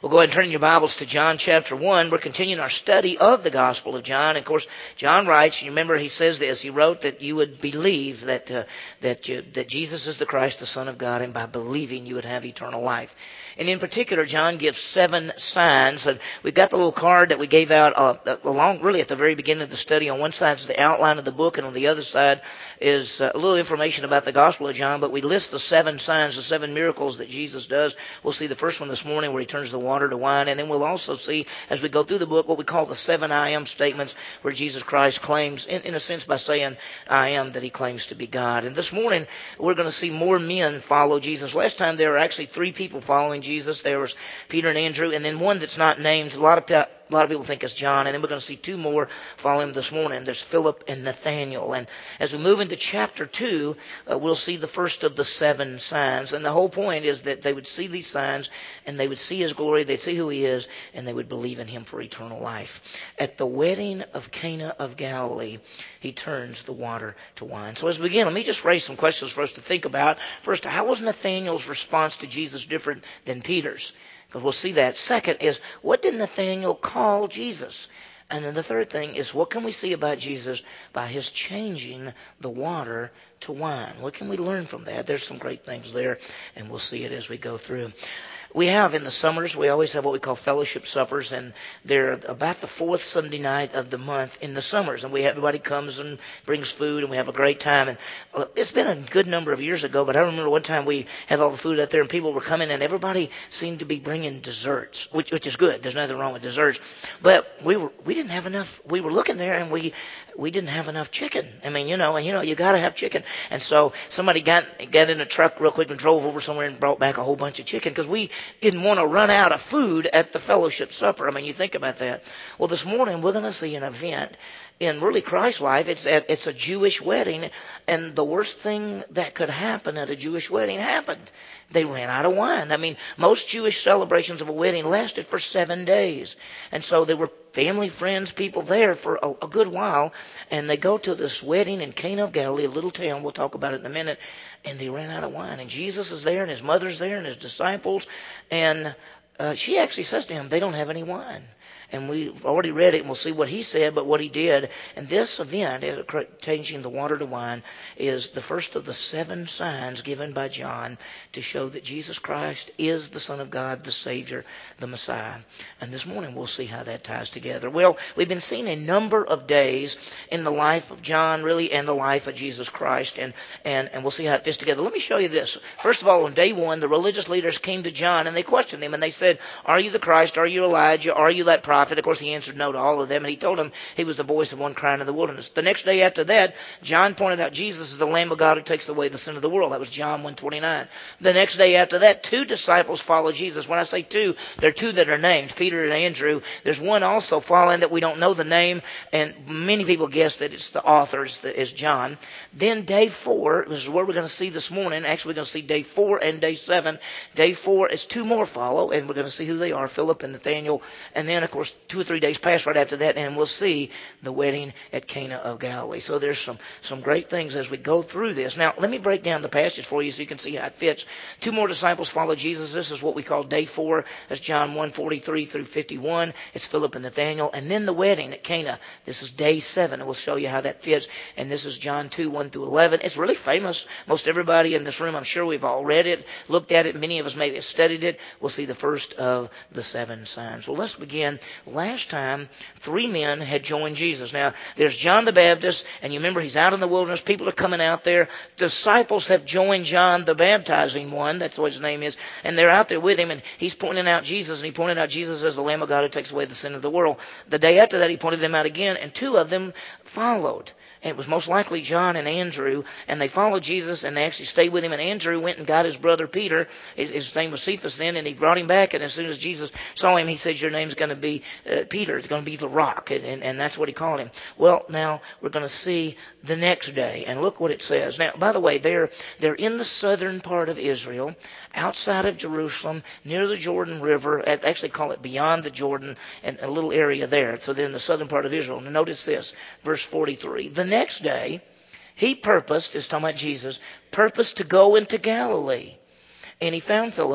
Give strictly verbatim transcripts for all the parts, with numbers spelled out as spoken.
We'll go ahead and turn your Bibles to John chapter one. We're continuing our study of the Gospel of John. Of course, John writes, you remember he says this, he wrote that you would believe that uh, that you, that Jesus is the Christ, the Son of God, and by believing you would have eternal life. And in particular, John gives seven signs. And we've got the little card that we gave out uh, along, really at the very beginning of the study. On one side is the outline of the book, and on the other side is uh, a little information about the Gospel of John. But we list the seven signs, the seven miracles that Jesus does. We'll see the first one this morning where he turns the water to wine. And then we'll also see, as we go through the book, what we call the seven I am statements, where Jesus Christ claims, in, in a sense by saying I am, that he claims to be God. And this morning, we're going to see more men follow Jesus. Last time there were actually three people following Jesus. There was Peter and Andrew, and then one that's not named. A lot of a lot of people think it's John, and then we're going to see two more follow him this morning. There's Philip and Nathaniel. And as we move into chapter two, uh, we'll see the first of the seven signs. And the whole point is that they would see these signs, and they would see his glory, they'd see who he is, and they would believe in him for eternal life. At the wedding of Cana of Galilee, he turns the water to wine. So as we begin, let me just raise some questions for us to think about. First, how was Nathaniel's response to Jesus different than Peter's? Because we'll see that. Second is, what did Nathaniel call Jesus? And then the third thing is, what can we see about Jesus by his changing the water to wine? What can we learn from that? There's some great things there, and we'll see it as we go through. We have in the summers, we always have what we call fellowship suppers, and they're about the fourth Sunday night of the month in the summers. And we everybody comes and brings food, and we have a great time. And it's been a good number of years ago, but I remember one time we had all the food out there, and people were coming, and everybody seemed to be bringing desserts, which, which is good. There's nothing wrong with desserts. But we were we didn't have enough. We were looking there, and we we didn't have enough chicken. I mean, you know, and you know, you got to have chicken. And so somebody got got in a truck real quick and drove over somewhere and brought back a whole bunch of chicken because we didn't want to run out of food at the fellowship supper. I mean, you think about that. Well, this morning we're going to see an event in really Christ's life. It's at, it's a Jewish wedding, and the worst thing that could happen at a Jewish wedding happened. They ran out of wine. I mean, most Jewish celebrations of a wedding lasted for seven days. And so there were family, friends, people there for a, a good while. And they go to this wedding in Cana of Galilee, a little town. We'll talk about it in a minute. And they ran out of wine. And Jesus is there, and his mother's there, and his disciples. And uh, she actually says to him, they don't have any wine. And we've already read it, and we'll see what he said, but what he did. And this event, changing the water to wine, is the first of the seven signs given by John to show that Jesus Christ is the Son of God, the Savior, the Messiah. And this morning we'll see how that ties together. Well, we've been seeing a number of days in the life of John, really, and the life of Jesus Christ, and, and, and we'll see how it fits together. Let me show you this. First of all, on day one, the religious leaders came to John, and they questioned him, and they said, are you the Christ? Are you Elijah? Are you that prophet? Of course, he answered no to all of them, and he told them he was the voice of one crying in the wilderness. The next day after that, John pointed out Jesus is the Lamb of God who takes away the sin of the world. That was John one twenty-nine. The next day after that, two disciples followed Jesus. When I say two, there are two that are named, Peter and Andrew. There's one also following that we don't know the name, and many people guess that it's the author, is John. Then day four, this is what we're going to see this morning. Actually, we're going to see day four and day seven. Day four is two more follow, and we're going to see who they are, Philip and Nathaniel. And then, of course, two or three days pass right after that, and we'll see the wedding at Cana of Galilee. So there's some, some great things as we go through this. Now, let me break down the passage for you so you can see how it fits. Two more disciples follow Jesus. This is what we call day four. That's John one forty-three through fifty-one. It's Philip and Nathaniel. And then the wedding at Cana. This is day seven, and we'll show you how that fits. And this is John two, one through eleven. It's really famous. Most everybody in this room, I'm sure we've all read it, looked at it. Many of us maybe have studied it. We'll see the first of the seven signs. Well, let's begin. Last time, three men had joined Jesus. Now, there's John the Baptist, and you remember he's out in the wilderness. People are coming out there. Disciples have joined John the baptizing one. That's what his name is. And they're out there with him, and he's pointing out Jesus, and he pointed out Jesus as the Lamb of God who takes away the sin of the world. The day after that, he pointed them out again, and two of them followed. And it was most likely John and Andrew, and they followed Jesus, and they actually stayed with him. And Andrew went and got his brother Peter. His, his name was Cephas then, and he brought him back. And as soon as Jesus saw him, he said, your name's going to be uh, Peter. It's going to be the rock. And, and, and that's what he called him. Well, now we're going to see the next day. And look what it says. Now, by the way, they're, they're in the southern part of Israel, outside of Jerusalem, near the Jordan River. They actually call it beyond the Jordan, and a little area there. So they're in the southern part of Israel. Now notice this, verse forty-three. The next day, he purposed, it's talking about Jesus, purposed to go into Galilee. And he found Philip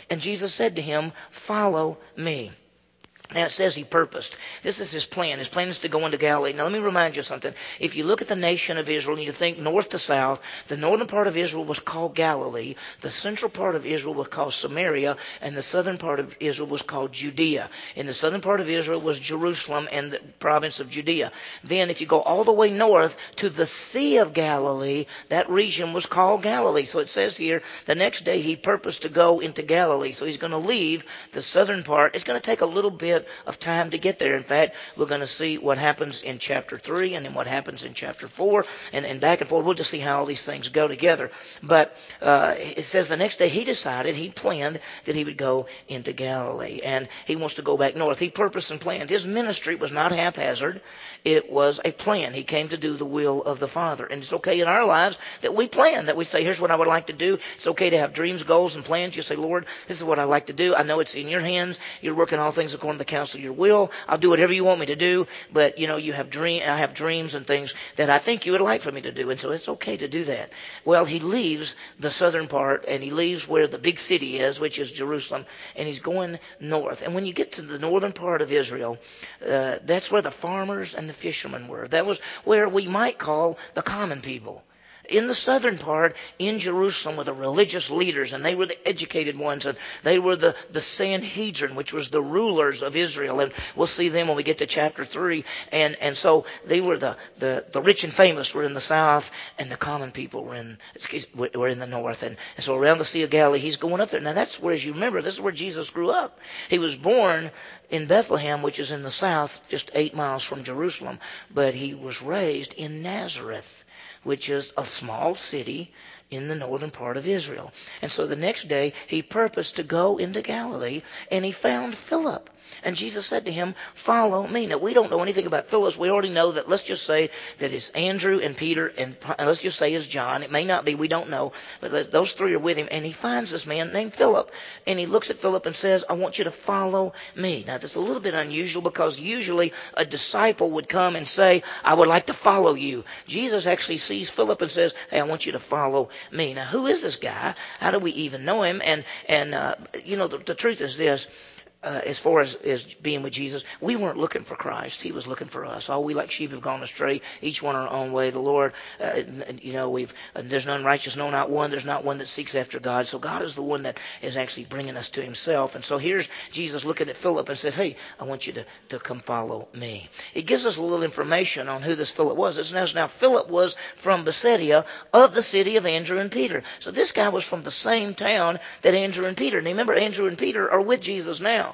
And Jesus said to him, follow me. Now it says he purposed. This is his plan. His plan is to go into Galilee. Now let me remind you something. If you look at the nation of Israel and you think north to south, the northern part of Israel was called Galilee, the central part of Israel was called Samaria, and the southern part of Israel was called Judea. In the southern part of Israel was Jerusalem and the province of Judea. Then if you go all the way north to the Sea of Galilee, that region was called Galilee. So it says here, the next day he purposed to go into Galilee. So he's going to leave the southern part. It's going to take a little bit of time to get there. In fact, we're going to see what happens in chapter three and then what happens in chapter four and, and back and forth. We'll just see how all these things go together. But uh, it says the next day he decided, he planned that he would go into Galilee. And he wants to go back north. He purposed and planned. His ministry was not haphazard. It was a plan. He came to do the will of the Father. And it's okay in our lives that we plan, that we say, here's what I would like to do. It's okay to have dreams, goals, and plans. You say, Lord, this is what I'd like to do. I know it's in your hands. You're working all things according to the counsel of your will. I'll do whatever you want me to do. But, you know, you have dream, I have dreams and things that I think you would like for me to do. And so it's okay to do that. Well, he leaves the southern part and he leaves where the big city is, which is Jerusalem, and he's going north. And when you get to the northern part of Israel, uh, that's where the farmers and the fishermen were. That was where we might call the common people. In the southern part, in Jerusalem, were the religious leaders, and they were the educated ones, and they were the, the Sanhedrin, which was the rulers of Israel. And we'll see them when we get to chapter three. And, and so they were the, the, the rich and famous were in the south, and the common people were in, were in the north. And, and so around the Sea of Galilee, he's going up there. Now that's where, as you remember, this is where Jesus grew up. He was born in Bethlehem, which is in the south, just eight miles from Jerusalem, but he was raised in Nazareth, which is a small city in the northern part of Israel. And so the next day, he purposed to go into Galilee, and he found Philip. And Jesus said to him, follow me. Now, we don't know anything about Philip. We already know that, let's just say that it's Andrew and Peter, and let's just say it's John. It may not be, we don't know. But those three are with him. And he finds this man named Philip. And he looks at Philip and says, I want you to follow me. Now, that's a little bit unusual because usually a disciple would come and say, I would like to follow you. Jesus actually sees Philip and says, hey, I want you to follow me. Now, who is this guy? How do we even know him? And, and uh, you know, the, the truth is this. Uh, as far as, as being with Jesus, we weren't looking for Christ. He was looking for us. All we like sheep have gone astray, each one our own way. The Lord, uh, you know, we've uh, there's none righteous, no, not one. There's not one that seeks after God. So God is the one that is actually bringing us to himself. And so here's Jesus looking at Philip and says, hey, I want you to, to come follow me. It gives us a little information on who this Philip was. It's now, now Philip was from Bethsaida, of the city of Andrew and Peter. So this guy was from the same town that Andrew and Peter. And remember, Andrew and Peter are with Jesus now.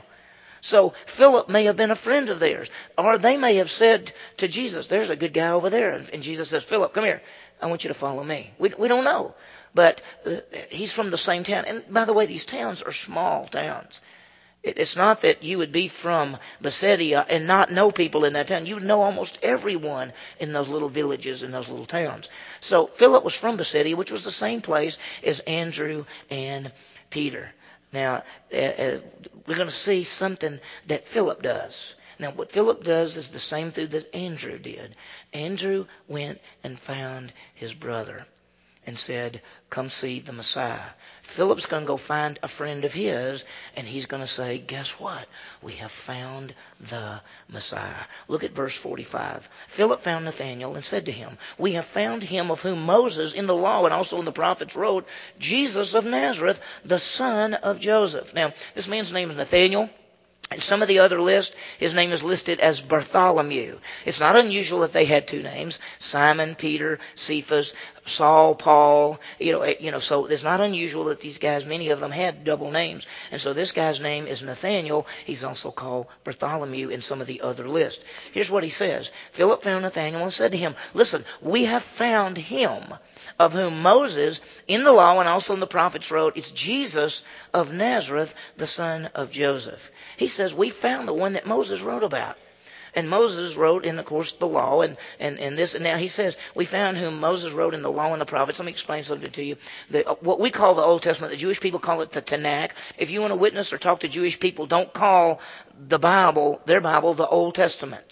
So Philip may have been a friend of theirs. Or they may have said to Jesus, there's a good guy over there. And Jesus says, Philip, come here. I want you to follow me. We, we don't know. But uh, he's from the same town. And by the way, these towns are small towns. It, it's not that you would be from Bethsaida and not know people in that town. You would know almost everyone in those little villages, in those little towns. So Philip was from Bethsaida, which was the same place as Andrew and Peter. Now, uh, uh, we're going to see something that Philip does. Now, what Philip does is the same thing that Andrew did. Andrew went and found his brother and said, come see the Messiah. Philip's going to go find a friend of his, and he's going to say, guess what? We have found the Messiah. Look at verse forty-five. Philip found Nathanael and said to him, we have found him of whom Moses in the law and also in the prophets wrote, Jesus of Nazareth, the son of Joseph. Now, this man's name is Nathanael. And some of the other list, his name is listed as Bartholomew. It's not unusual that they had two names, Simon, Peter, Cephas, Saul, Paul. You know, you know, so it's not unusual that these guys, many of them had double names. And so this guy's name is Nathanael. He's also called Bartholomew in some of the other lists. Here's what he says. Philip found Nathanael and said to him, listen, we have found him of whom Moses in the law and also in the prophets wrote, it's Jesus of Nazareth, the son of Joseph. He says, we found the one that Moses wrote about. And Moses wrote in, of course, the law and, and, and this. And now he says, we found whom Moses wrote in the law and the prophets. Let me explain something to you. The, what we call the Old Testament, the Jewish people call it the Tanakh. If you want to witness or talk to Jewish people, don't call the Bible, their Bible, the Old Testament.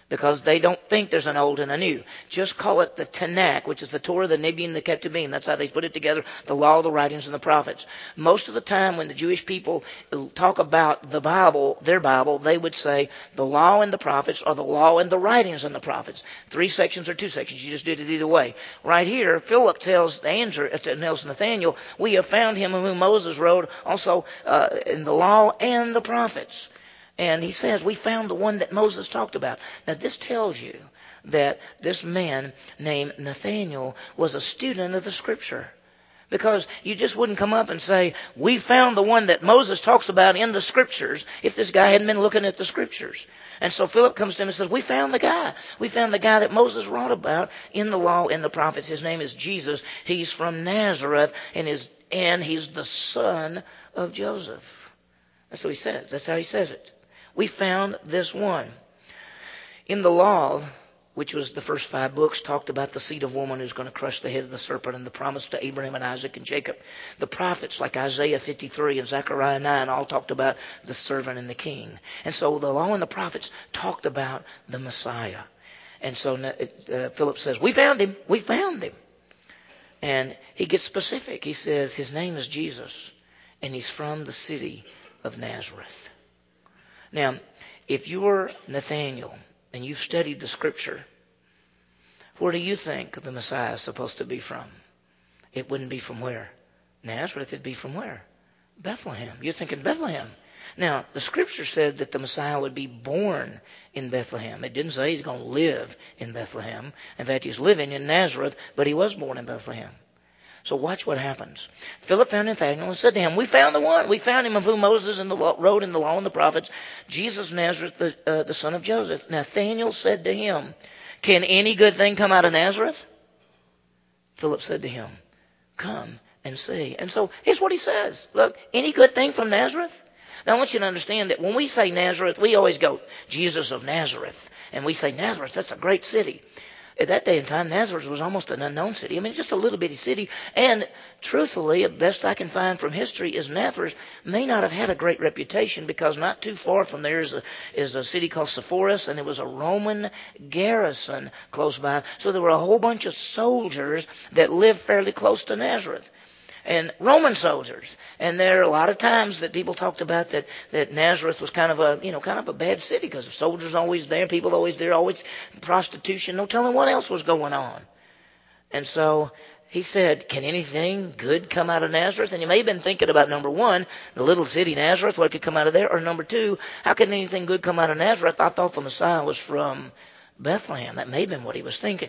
because they don't think there's an old and a new. Just call it the Tanakh, which is the Torah, the Nevi'im, the Ketuvim. That's how they put it together, the law, the writings, and the prophets. Most of the time when the Jewish people talk about the Bible, their Bible, they would say the law and the prophets, or the law and the writings and the prophets. Three sections or two sections. You just did it either way. Right here, Philip tells Andrew, tells Nathanael, we have found him whom Moses wrote also uh, in the law and the prophets. And he says, we found the one that Moses talked about. Now, this tells you that this man named Nathanael was a student of the Scripture. Because you just wouldn't come up and say, we found the one that Moses talks about in the Scriptures, if this guy hadn't been looking at the Scriptures. And so Philip comes to him and says, we found the guy. We found the guy that Moses wrote about in the law and the prophets. His name is Jesus. He's from Nazareth, and, his, and he's the son of Joseph. That's what he says. That's how he says it. We found this one. In the law, which was the first five books, talked about the seed of woman who's going to crush the head of the serpent and the promise to Abraham and Isaac and Jacob. The prophets, like Isaiah fifty-three and Zechariah nine, all talked about the servant and the king. And so the law and the prophets talked about the Messiah. And so uh, Philip says, we found him. We found him. And he gets specific. He says his name is Jesus, and he's from the city of Nazareth. Now, if you're Nathanael and you've studied the Scripture, where do you think the Messiah is supposed to be from? It wouldn't be from where? Nazareth. It'd be from where? Bethlehem. You're thinking Bethlehem. Now, the Scripture said that the Messiah would be born in Bethlehem. It didn't say he's going to live in Bethlehem. In fact, he's living in Nazareth, but he was born in Bethlehem. So watch what happens. Philip found Nathanael and said to him, we found the one. We found him of whom Moses in the law, wrote in the law and the prophets, Jesus of Nazareth, the, uh, the son of Joseph. Nathanael said to him, can any good thing come out of Nazareth? Philip said to him, come and see. And so here's what he says. Look, any good thing from Nazareth? Now I want you to understand that when we say Nazareth, we always go, Jesus of Nazareth. And we say Nazareth, that's a great city. At that day and time, Nazareth was almost an unknown city. I mean, just a little bitty city. And truthfully, the best I can find from history is Nazareth may not have had a great reputation, because not too far from there is a, is a city called Sepphoris, and there was a Roman garrison close by. So there were a whole bunch of soldiers that lived fairly close to Nazareth. And Roman soldiers. And there are a lot of times that people talked about that, that Nazareth was kind of a, you know, kind of a bad city, because the soldiers always there, people always there, always prostitution, no telling what else was going on. And so he said, can anything good come out of Nazareth? And he may have been thinking about, number one, the little city Nazareth, what could come out of there? Or number two, how can anything good come out of Nazareth? I thought the Messiah was from Bethlehem. That may have been what he was thinking.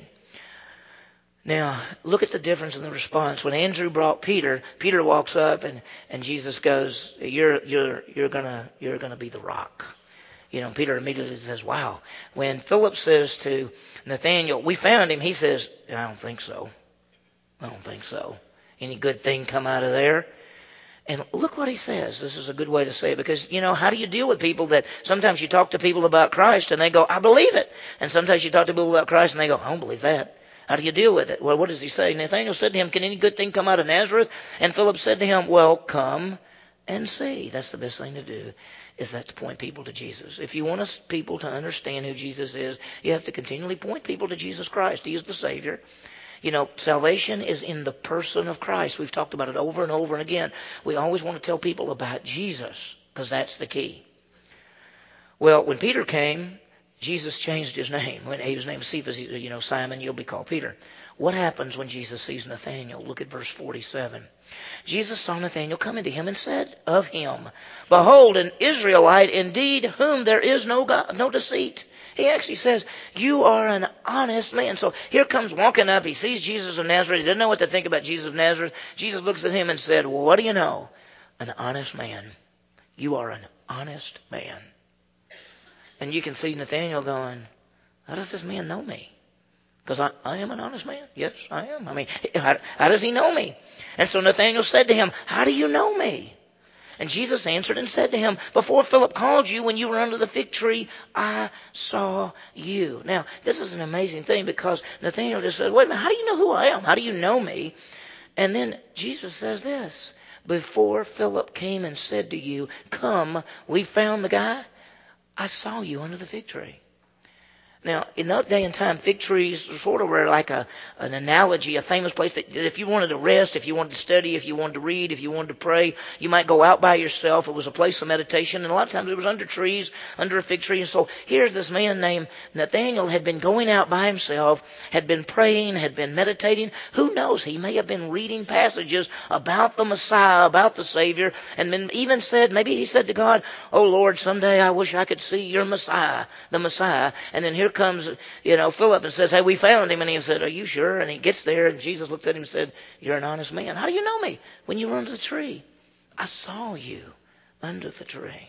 Now, look at the difference in the response. When Andrew brought Peter, Peter walks up and, and Jesus goes, you're, you're, you're gonna, you're gonna be the rock. You know, Peter immediately says, wow. When Philip says to Nathanael, we found him, he says, I don't think so. I don't think so. Any good thing come out of there? And look what he says. This is a good way to say it, because, you know, how do you deal with people that sometimes you talk to people about Christ and they go, I believe it. And sometimes you talk to people about Christ and they go, I don't believe that. How do you deal with it? Well, what does he say? Nathanael said to him, can any good thing come out of Nazareth? And Philip said to him, well, come and see. That's the best thing to do, is that to point people to Jesus. If you want us people to understand who Jesus is, you have to continually point people to Jesus Christ. He is the Savior. You know, salvation is in the person of Christ. We've talked about it over and over and again. We always want to tell people about Jesus, because that's the key. Well, when Peter came, Jesus changed his name. When he was named Cephas, you know, Simon, you'll be called Peter. What happens when Jesus sees Nathanael? Look at verse forty-seven. Jesus saw Nathanael coming to him and said of him, behold, an Israelite indeed, whom there is no God, no deceit. He actually says, you are an honest man. So here comes walking up. He sees Jesus of Nazareth. He doesn't know what to think about Jesus of Nazareth. Jesus looks at him and said, well, what do you know? An honest man. You are an honest man. And you can see Nathanael going, how does this man know me? Because I, I am an honest man. Yes, I am. I mean, how, how does he know me? And so Nathanael said to him, how do you know me? And Jesus answered and said to him, before Philip called you, when you were under the fig tree, I saw you. Now, this is an amazing thing, because Nathanael just said, wait a minute, how do you know who I am? How do you know me? And then Jesus says this, before Philip came and said to you, come, we found the guy, I saw you under the fig tree. Now, in that day and time, fig trees sort of were like a, an analogy, a famous place that if you wanted to rest, if you wanted to study, if you wanted to read, if you wanted to pray, you might go out by yourself. It was a place of meditation, and a lot of times it was under trees, under a fig tree. And so here's this man named Nathaniel had been going out by himself, had been praying, had been meditating. Who knows? He may have been reading passages about the Messiah, about the Savior, and then even said, maybe he said to God, "Oh Lord, someday I wish I could see your Messiah, the Messiah." And then here comes, you know, Philip and says, "Hey, we found him." And he said, "Are you sure?" And he gets there, and Jesus looked at him and said, "You're an honest man. How do you know me?" "When you were under the tree. I saw you under the tree."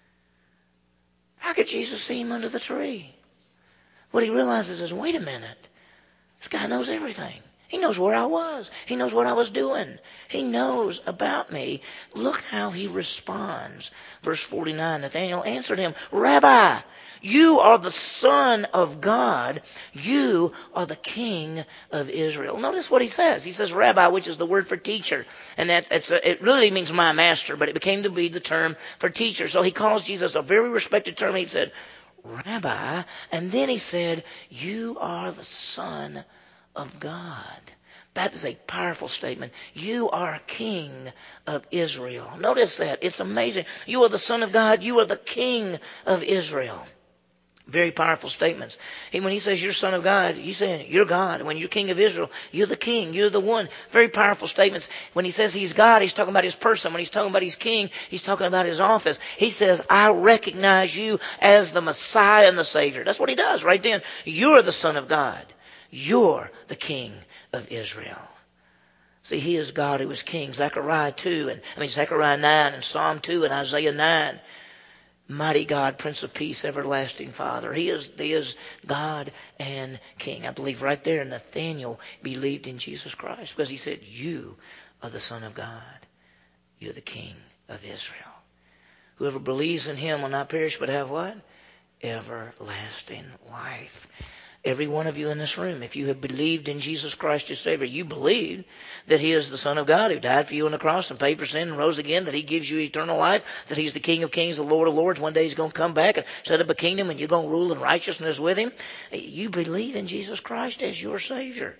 How could Jesus see him under the tree? What he realizes is, wait a minute. This guy knows everything. He knows where I was. He knows what I was doing. He knows about me. Look how he responds. Verse forty-nine, Nathanael answered him, "Rabbi, you are the Son of God. You are the King of Israel." Notice what he says. He says rabbi, which is the word for teacher. And that it's a, it really means my master, but it became to be the term for teacher. So he calls Jesus a very respected term. He said, "Rabbi." And then he said, "You are the Son of God." That is a powerful statement. You are King of Israel. Notice that. It's amazing. You are the Son of God. You are the King of Israel. Very powerful statements. And when he says you're Son of God, he's saying you're God. When you're King of Israel, you're the King. You're the one. Very powerful statements. When he says he's God, he's talking about his person. When he's talking about he's King, he's talking about his office. He says, "I recognize you as the Messiah and the Savior." That's what he does right then. You're the Son of God. You're the King of Israel. See, he is God who is King. Zechariah two, and I mean Zechariah nine, and Psalm two, and Isaiah nine. Mighty God, Prince of Peace, everlasting Father. He is, he is God and King. I believe right there Nathaniel believed in Jesus Christ because he said, "You are the Son of God. You're the King of Israel. Whoever believes in him will not perish but have" what? "Everlasting life." Every one of you in this room, if you have believed in Jesus Christ as Savior, you believe that he is the Son of God who died for you on the cross and paid for sin and rose again, that he gives you eternal life, that he's the King of Kings, the Lord of Lords. One day he's going to come back and set up a kingdom and you're going to rule in righteousness with him. You believe in Jesus Christ as your Savior.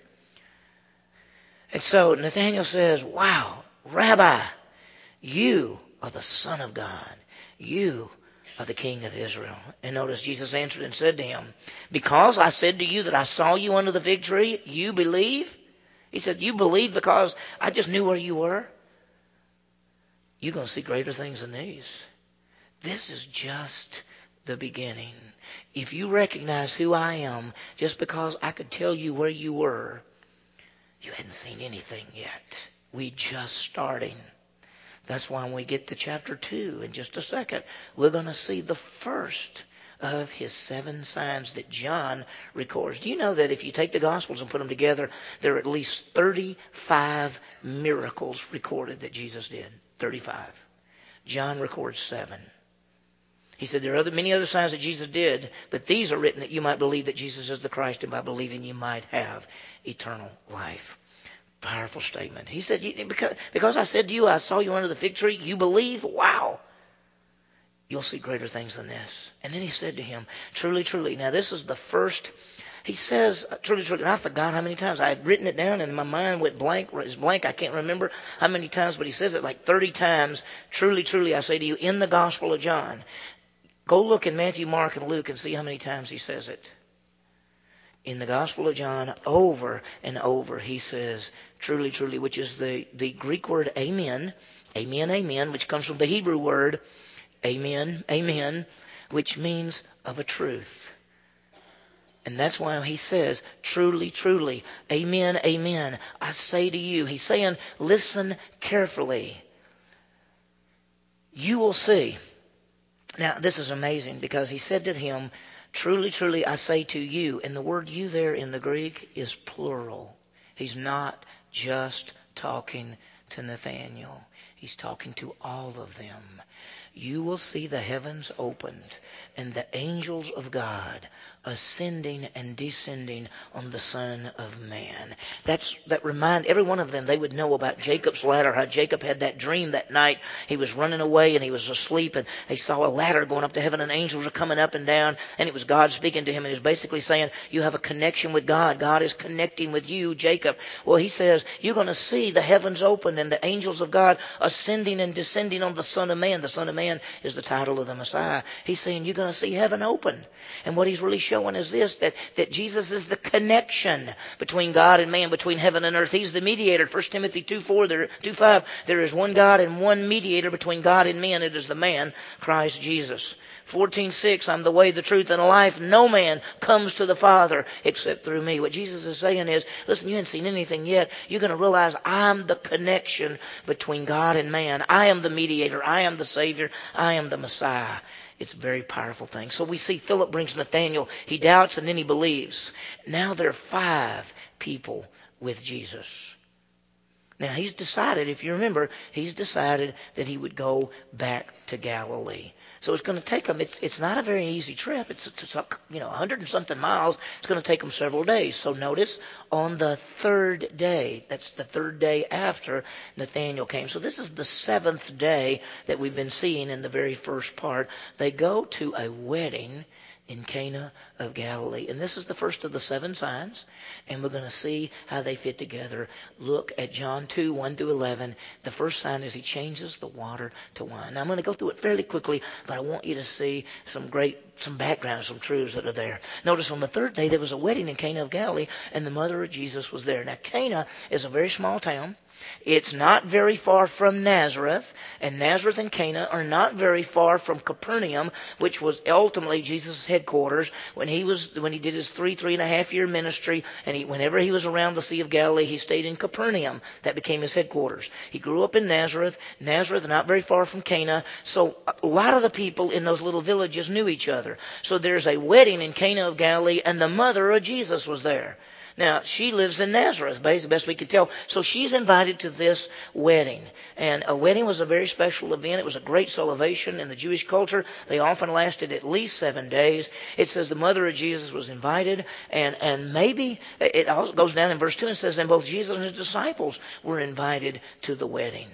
And so Nathanael says, "Wow, Rabbi, you are the Son of God. You are the King of Israel." And notice Jesus answered and said to him, "Because I said to you that I saw you under the fig tree, you believe?" He said, "You believe because I just knew where you were? You're going to see greater things than these." This is just the beginning. If you recognize who I am, just because I could tell you where you were, you hadn't seen anything yet. We just starting. That's why when we get to chapter two in just a second, we're going to see the first of his seven signs that John records. Do you know that if you take the Gospels and put them together, there are at least thirty-five miracles recorded that Jesus did? thirty-five. John records seven. He said there are other, many other signs that Jesus did, but these are written that you might believe that Jesus is the Christ, and by believing you might have eternal life. Powerful statement. He said, because, because I said to you, I saw you under the fig tree, you believe? Wow. You'll see greater things than this. And then he said to him, "Truly, truly." Now this is the first, he says, truly, truly. And I forgot how many times. I had written it down and my mind went blank. It's blank. I can't remember how many times, but he says it like thirty times. "Truly, truly, I say to you," in the Gospel of John. Go look in Matthew, Mark, and Luke and see how many times he says it. In the Gospel of John, over and over, he says, "Truly, truly," which is the, the Greek word amen, amen, amen, which comes from the Hebrew word amen, amen, which means of a truth. And that's why he says, "Truly, truly, amen, amen, I say to you." He's saying, listen carefully. You will see. Now, this is amazing because he said to him, "Truly, truly, I say to you." And the word "you" there in the Greek is plural. He's not just talking to Nathanael. He's talking to all of them. you will see the heavens opened and the angels of God ascending and descending on the Son of Man. That's, that remind every one of them, they would know about Jacob's ladder, how Jacob had that dream that night. He was running away and he was asleep and he saw a ladder going up to heaven and angels are coming up and down, and it was God speaking to him, and he was basically saying, you have a connection with God. God is connecting with you, Jacob. Well, he says, you're going to see the heavens opened and the angels of God ascending and descending on the Son of Man. The Son of Man is the title of the Messiah. He's saying you're going to see heaven open. And what he's really showing is this, that, that Jesus is the connection between God and man, between heaven and earth. He's the mediator. First Timothy two four, there, two five, there is one God and one mediator between God and men. It is the man, Christ Jesus. fourteen six, I'm the way, the truth, and the life. No man comes to the Father except through me. What Jesus is saying is, listen, you haven't seen anything yet. You're going to realize I'm the connection between God and man. I am the mediator. I am the Savior. I am the Messiah. It's a very powerful thing. So we see Philip brings Nathanael. He doubts and then he believes. Now there are five people with Jesus. Now he's decided, if you remember, he's decided that he would go back to Galilee. So it's going to take him, it's, it's not a very easy trip. It's, it's you know, a hundred and something miles. It's going to take him several days. So notice, on the third day, that's the third day after Nathanael came. So this is the seventh day that we've been seeing in the very first part. They go to a wedding in Cana of Galilee. And this is the first of the seven signs. And we're going to see how they fit together. Look at John two, one through eleven. The first sign is he changes the water to wine. Now I'm going to go through it fairly quickly, but I want you to see some great, some background, some truths that are there. Notice on the third day there was a wedding in Cana of Galilee, and the mother of Jesus was there. Now Cana is a very small town. It's not very far from Nazareth, and Nazareth and Cana are not very far from Capernaum, which was ultimately Jesus' headquarters when he was when he did his three three and a half year ministry. And he, whenever he was around the Sea of Galilee, he stayed in Capernaum. That became his headquarters. He grew up in Nazareth. Nazareth, not very far from Cana. So a lot of the people in those little villages knew each other. So there's a wedding in Cana of Galilee, and the mother of Jesus was there. Now, she lives in Nazareth, basically, best we could tell. So she's invited to this wedding. And a wedding was a very special event. It was a great celebration in the Jewish culture. They often lasted at least seven days. It says the mother of Jesus was invited. And, and maybe, it also goes down in verse two and says, and both Jesus and his disciples were invited to the wedding.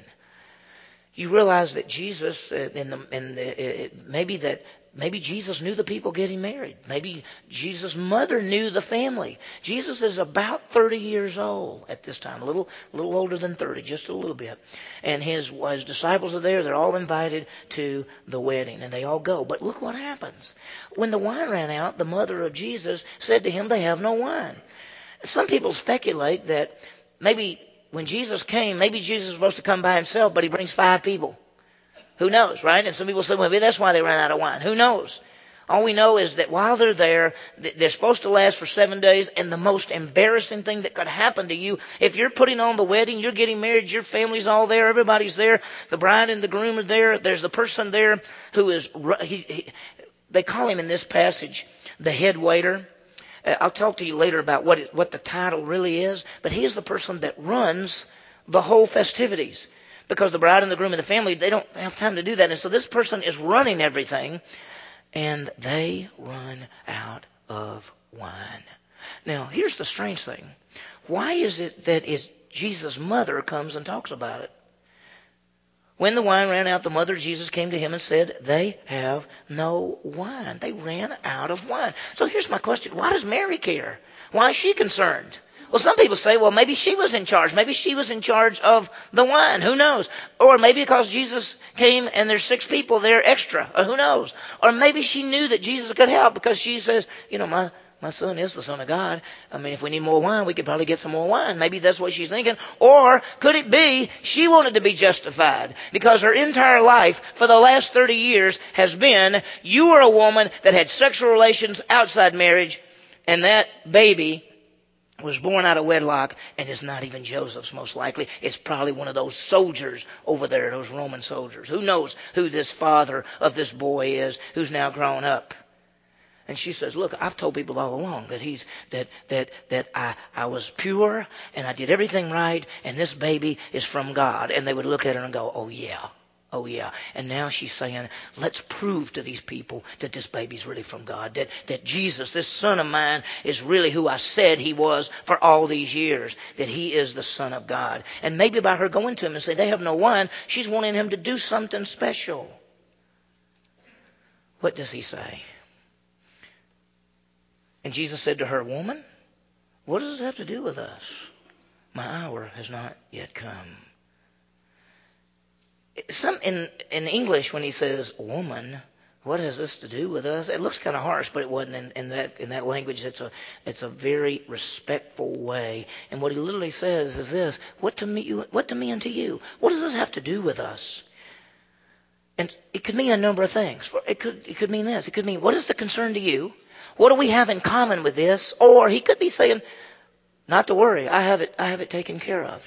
You realize that Jesus, uh, in the, in the, uh, maybe that, Maybe Jesus knew the people getting married. Maybe Jesus' mother knew the family. Jesus is about thirty years old at this time, a little, a little older than thirty, just a little bit. And his, his disciples are there. They're all invited to the wedding, and they all go. But look what happens. When the wine ran out, the mother of Jesus said to him, they have no wine. Some people speculate that maybe when Jesus came, maybe Jesus was supposed to come by himself, but he brings five people. Who knows, right? And some people say, well, maybe that's why they ran out of wine. Who knows? All we know is that while they're there, they're supposed to last for seven days. And the most embarrassing thing that could happen to you, if you're putting on the wedding, you're getting married, your family's all there, everybody's there, the bride and the groom are there. There's the person there who is, he, he, they call him in this passage the head waiter. I'll talk to you later about what it, what the title really is. But he's the person that runs the whole festivities. Because the bride and the groom and the family, they don't have time to do that. And so this person is running everything, and they run out of wine. Now, here's the strange thing. Why is it that it's Jesus' mother comes and talks about it? When the wine ran out, the mother of Jesus came to him and said, they have no wine. They ran out of wine. So here's my question. Why does Mary care? Why is she concerned? Well, some people say, well, maybe she was in charge. Maybe she was in charge of the wine. Who knows? Or maybe because Jesus came and there's six people there extra. Or who knows? Or maybe she knew that Jesus could help because she says, you know, my, my son is the Son of God. I mean, if we need more wine, we could probably get some more wine. Maybe that's what she's thinking. Or could it be she wanted to be justified because her entire life for the last thirty years has been, you were a woman that had sexual relations outside marriage, and that baby was born out of wedlock, and it's not even Joseph's most likely. It's probably one of those soldiers over there, those Roman soldiers. Who knows who this father of this boy is who's now grown up? And she says, look, I've told people all along that he's that that that I, I was pure and I did everything right, and this baby is from God. And they would look at her and go, oh yeah. Oh, yeah. And now she's saying, let's prove to these people that this baby's really from God. That, that Jesus, this son of mine, is really who I said he was for all these years. That he is the Son of God. And maybe by her going to him and saying, they have no wine, she's wanting him to do something special. What does he say? And Jesus said to her, woman, what does this have to do with us? My hour has not yet come. Some in, in English, when he says woman, what has this to do with us? It looks kind of harsh, but it wasn't in, in that in that language. It's a it's a very respectful way. And what he literally says is this: what to me, what to me and to you? What does this have to do with us? And it could mean a number of things. It could it could mean this. It could mean, what is the concern to you? What do we have in common with this? Or he could be saying, not to worry, I have it I have it taken care of.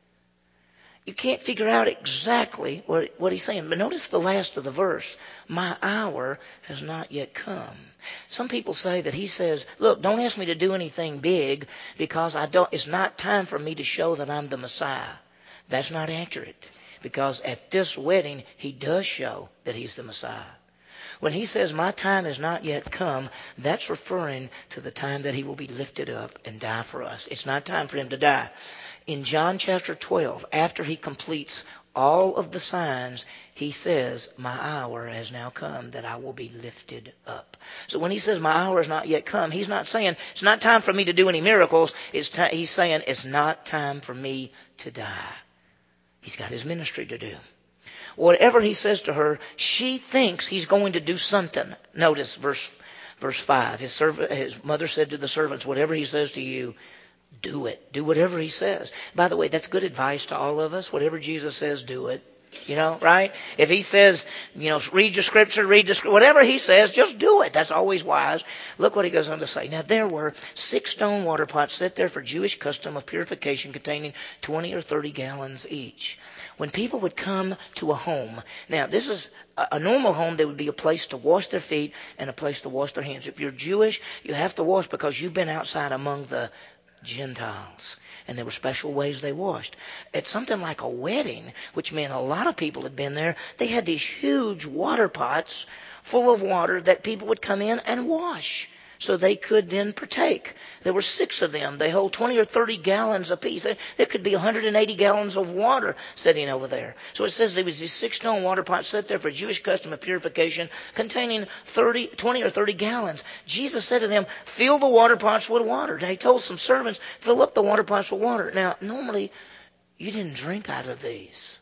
You can't figure out exactly what, what he's saying. But notice the last of the verse. My hour has not yet come. Some people say that he says, look, don't ask me to do anything big because I don't. It's not time for me to show that I'm the Messiah. That's not accurate. Because at this wedding, he does show that he's the Messiah. When he says, my time has not yet come, that's referring to the time that he will be lifted up and die for us. It's not time for him to die. In John chapter twelve, after he completes all of the signs, he says, my hour has now come that I will be lifted up. So when he says my hour has not yet come, he's not saying it's not time for me to do any miracles. It's t- he's saying it's not time for me to die. He's got his ministry to do. Whatever he says to her, she thinks he's going to do something. Notice verse verse five. His servant, his mother said to the servants, whatever he says to you, do it. Do whatever he says. By the way, that's good advice to all of us. Whatever Jesus says, do it. You know, right? If he says, you know, read your scripture, read the scripture, whatever he says, just do it. That's always wise. Look what he goes on to say. Now, there were six stone water pots set there for Jewish custom of purification containing twenty or thirty gallons each. When people would come to a home, now this is a, a normal home, there would be a place to wash their feet and a place to wash their hands. If you're Jewish, you have to wash because you've been outside among the Gentiles. And there were special ways they washed. At something like a wedding, which meant a lot of people had been there, they had these huge water pots full of water that people would come in and wash so they could then partake. There were six of them. They hold twenty or thirty gallons apiece. There could be one hundred eighty gallons of water sitting over there. So it says there was these six stone water pots set there for Jewish custom of purification containing thirty, twenty or thirty gallons. Jesus said to them, fill the water pots with water. Now, he told some servants, fill up the water pots with water. Now, normally, you didn't drink out of these.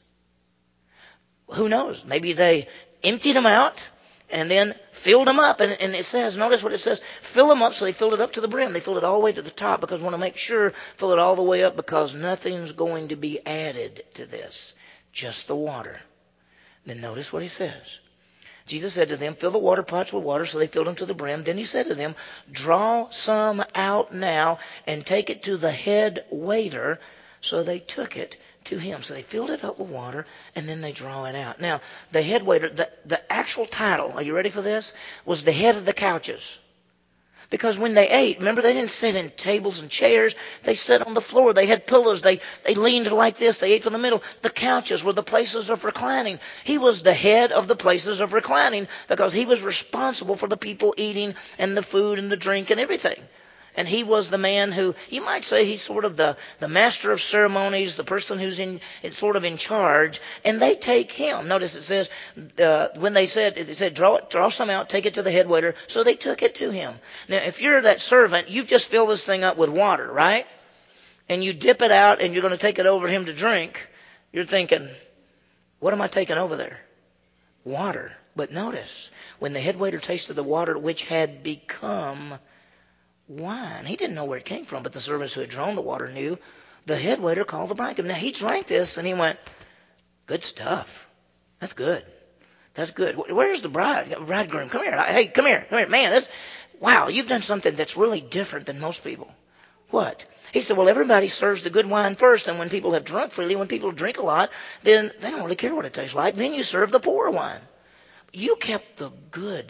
Who knows? Maybe they emptied them out and then filled them up. And, and it says, notice what it says, fill them up. So they filled it up to the brim. They filled it all the way to the top because we want to make sure, fill it all the way up because nothing's going to be added to this. Just the water. Then notice what he says. Jesus said to them, fill the water pots with water. So they filled them to the brim. Then he said to them, draw some out now and take it to the head waiter. So they took it to him. So they filled it up with water and then they draw it out. Now, the head waiter, the, the actual title, are you ready for this? Was the head of the couches. Because when they ate, remember they didn't sit in tables and chairs. They sat on the floor. They had pillows. They, they leaned like this. They ate from the middle. The couches were the places of reclining. He was the head of the places of reclining because he was responsible for the people eating and the food and the drink and everything. And he was the man who, you might say he's sort of the, the master of ceremonies, the person who's in, it's sort of in charge. And they take him. Notice it says, uh, when they said, it said, draw it, draw some out, take it to the head waiter. So they took it to him. Now, if you're that servant, you've just filled this thing up with water, right? And you dip it out and you're going to take it over to him to drink. You're thinking, what am I taking over there? Water. But notice, when the head waiter tasted the water which had become wine. He didn't know where it came from, but the servants who had drawn the water knew. The head waiter called the bridegroom. Now, he drank this, and he went, good stuff. That's good. That's good. Where's the bride? Bridegroom, come here. Hey, come here. Come here. Man, this, wow, you've done something that's really different than most people. What? He said, well, everybody serves the good wine first, and when people have drunk freely, when people drink a lot, then they don't really care what it tastes like. Then you serve the poor wine. You kept the good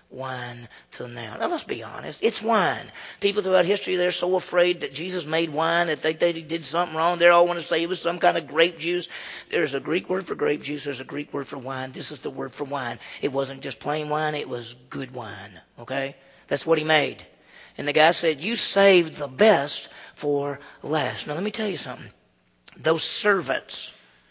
wine till now. Now, let's be honest. It's wine. People throughout history, they're so afraid that Jesus made wine, that they, they did something wrong. They all want to say it was some kind of grape juice. There's a Greek word for grape juice. There's a Greek word for wine. This is the word for wine. It wasn't just plain wine. It was good wine. Okay? That's what he made. And the guy said, you saved the best for last. Now, let me tell you something. Those servants,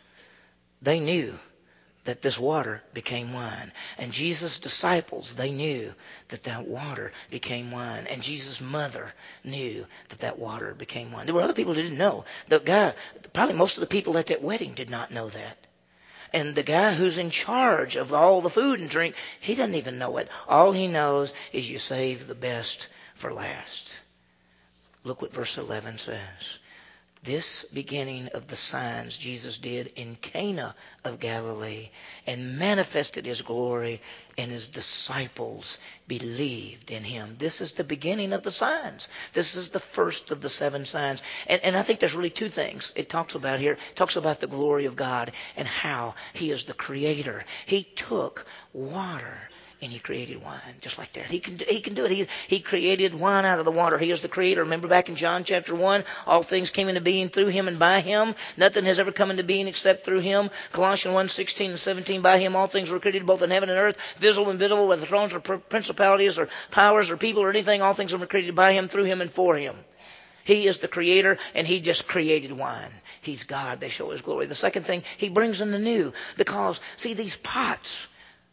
they knew that this water became wine. And Jesus' disciples, they knew that that water became wine. And Jesus' mother knew that that water became wine. There were other people who didn't know. The guy, probably most of the people at that wedding did not know that. And the guy who's in charge of all the food and drink, he doesn't even know it. All he knows is you save the best for last. Look what verse eleven says. This beginning of the signs Jesus did in Cana of Galilee and manifested his glory, and his disciples believed in him. This is the beginning of the signs. This is the first of the seven signs. And, and I think there's really two things it talks about here. It talks about the glory of God and how he is the creator. He took water and he created wine just like that. He can, he can do it. He, he created wine out of the water. He is the creator. Remember back in John chapter one, all things came into being through him and by him. Nothing has ever come into being except through him. Colossians one, sixteen and seventeen, by him all things were created both in heaven and earth, visible and invisible, whether thrones or principalities or powers or people or anything, all things were created by him, through him, and for him. He is the creator, and he just created wine. He's God. They show his glory. The second thing, he brings in the new. Because, see, these pots,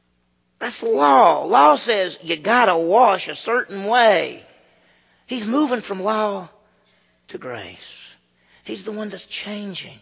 that's law. Law says you got to wash a certain way. He's moving from law to grace. He's the one that's changing.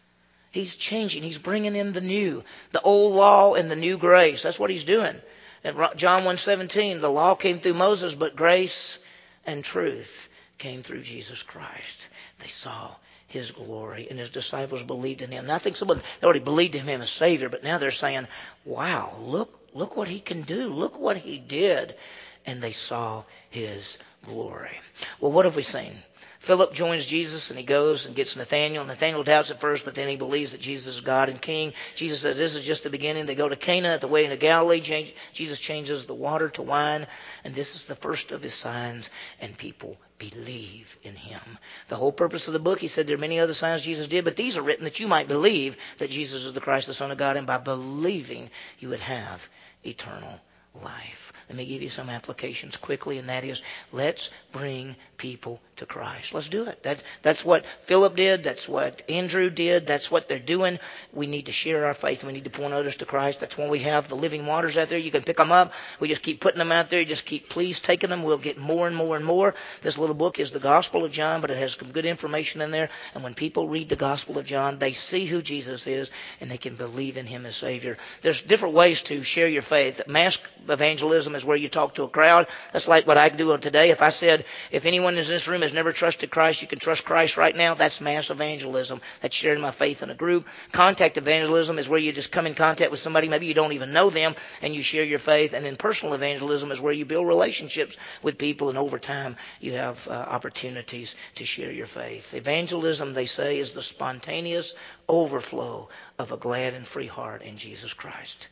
He's changing. He's bringing in the new. The old law and the new grace. That's what he's doing. In John one seventeen, the law came through Moses, but grace and truth came through Jesus Christ. They saw his glory, and his disciples believed in him. Now, I think someone they already believed in him as Savior, but now they're saying, wow, look, look what he can do. Look what he did. And they saw his glory. Well, what have we seen? Philip joins Jesus, and he goes and gets Nathanael. Nathanael doubts at first, but then he believes that Jesus is God and King. Jesus says this is just the beginning. They go to Cana at the way into Galilee. Change, Jesus changes the water to wine, and this is the first of his signs, and people believe in him. The whole purpose of the book, he said there are many other signs Jesus did, but these are written that you might believe that Jesus is the Christ, the Son of God, and by believing you would have eternal life. Let me give you some applications quickly, and that is, let's bring people to Christ. Let's do it. That, that's what Philip did. That's what Andrew did. That's what they're doing. We need to share our faith. We need to point others to Christ. That's why we have the living waters out there. You can pick them up. We just keep putting them out there. You just keep please taking them. We'll get more and more and more. This little book is the Gospel of John, but it has some good information in there. And when people read the Gospel of John, they see who Jesus is, and they can believe in him as Savior. There's different ways to share your faith. Mass evangelism is where you talk to a crowd. That's like what I do today. If I said, if anyone in this room has never trusted Christ, you can trust Christ right now. That's mass evangelism. That's sharing my faith in a group. Contact evangelism is where you just come in contact with somebody. Maybe you don't even know them, and you share your faith. And then personal evangelism is where you build relationships with people, and over time you have uh, opportunities to share your faith. Evangelism, they say, is the spontaneous overflow of a glad and free heart in Jesus Christ.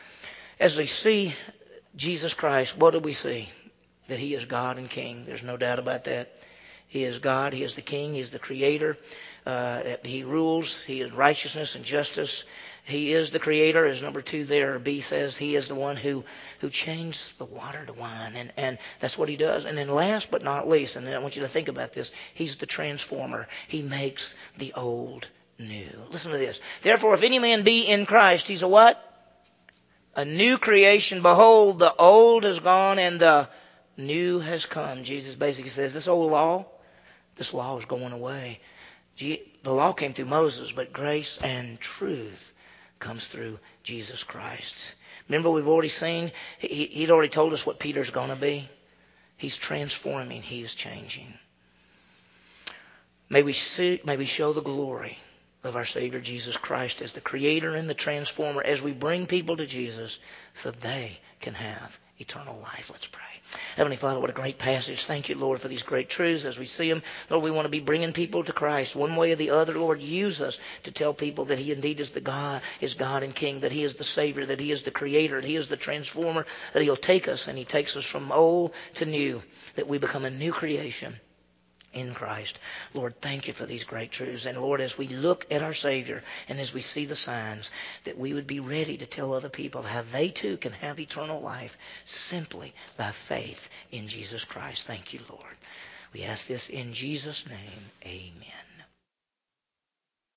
As we see Jesus Christ, what do we see? That he is God and King. There's no doubt about that. He is God. He is the King. He is the Creator. Uh, he rules. He is righteousness and justice. He is the Creator. As number two there, B says, he is the one who, who changed the water to wine. And, and that's what he does. And then last but not least, and I want you to think about this, he's the transformer. He makes the old new. Listen to this. Therefore, if any man be in Christ, he's a what? A new creation. Behold, the old is gone and the new has come. Jesus basically says this old law, this law is going away. The law came through Moses, but grace and truth comes through Jesus Christ. Remember, we've already seen, he, he'd already told us what Peter's going to be. He's transforming. He is changing. May we see, may we show the glory of our Savior Jesus Christ as the Creator and the Transformer as we bring people to Jesus so they can have eternal life. Let's pray. Heavenly Father, what a great passage. Thank you, Lord, for these great truths as we see them. Lord, we want to be bringing people to Christ one way or the other. Lord, use us to tell people that He indeed is the God, is God and King, that He is the Savior, that He is the Creator, that He is the Transformer, that He'll take us and He takes us from old to new, that we become a new creation in Christ. Lord, thank you for these great truths. And Lord, as we look at our Savior and as we see the signs, that we would be ready to tell other people how they too can have eternal life simply by faith in Jesus Christ. Thank you, Lord. We ask this in Jesus' name. Amen.